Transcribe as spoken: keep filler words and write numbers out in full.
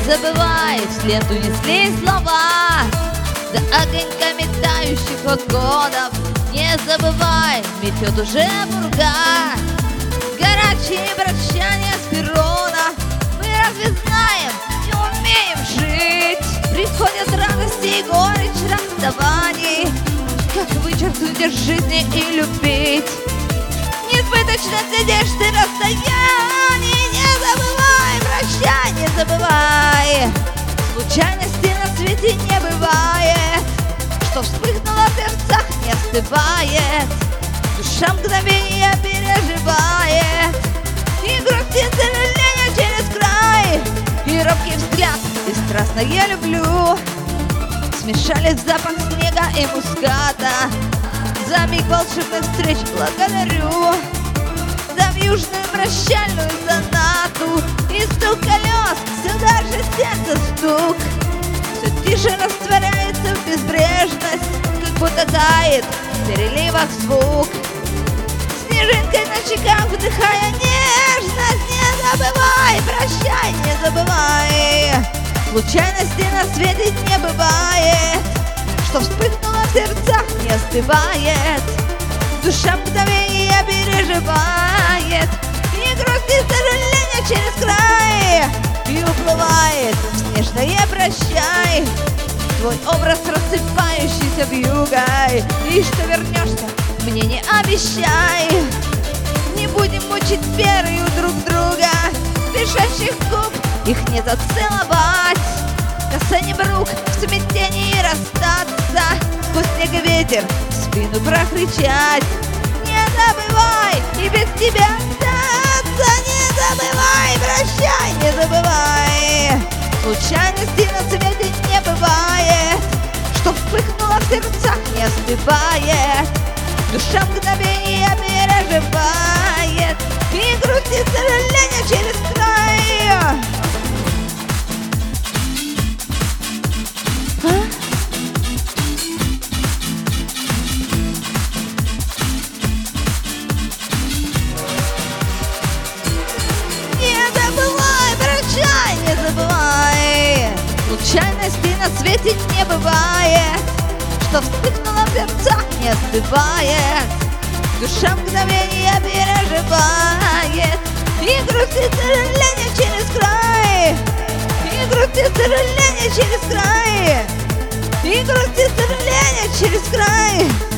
забывай в ленту несли слова, за огоньками тающих водгодов. Не забывай, метет уже пурга, горячие прощания с перрона. Мы разве знаем, не умеем жить? Приходят радости и горечь расставаний. Как вычеркнуть из жизни и любить? Несбыточность надежды расстояний. Не забывай, прощай, не забывай. Случайности на свете не бывает. Что вспыхнуло в сердцах, не остывает. Душа мгновение переживает. И грусть, и сожаление через край. И робкий взгляд, и страстно я люблю. Смешались запах снега и муската. За миг волшебных встреч благодарю. За южную прощальную сонату. И стук колес, все дальше сердце стук. Все тише растворяется в безбрежность, как будто тает в переливах звук. Снежинкой на щеках вдыхая нежность. Не забывай, прощай, не забывай. Случайностей на свете не бывает. Что вспыхнуло в сердцах, не остывает. Душа мгновение переживает. И грусть, и сожаление через край. И уплывает в снежное прощай. Твой образ рассыпающийся вьюгой. И что вернешься, мне не обещай. Не будем мучить верою друг друга. Спешащих губ их не зацеловать. Касанием рук в смятении расстаться. Сквозь снег и ветер в спину прокричать. Не забывай и без тебя остаться. Не забывай, прощай, не забывай. Случайностей на свете не бывает. Что вспыхнуло в сердцах, не остывает. Душа мгновение переживает. И грусть, и сожаление через край. Случайностей на свете не бывает. Что вспыхнуло в сердцах, не остывает. Душа мгновение переживает. И грусть, и сожаление через край. И грусть, и сожаление через край. И грусть, и сожаление через край.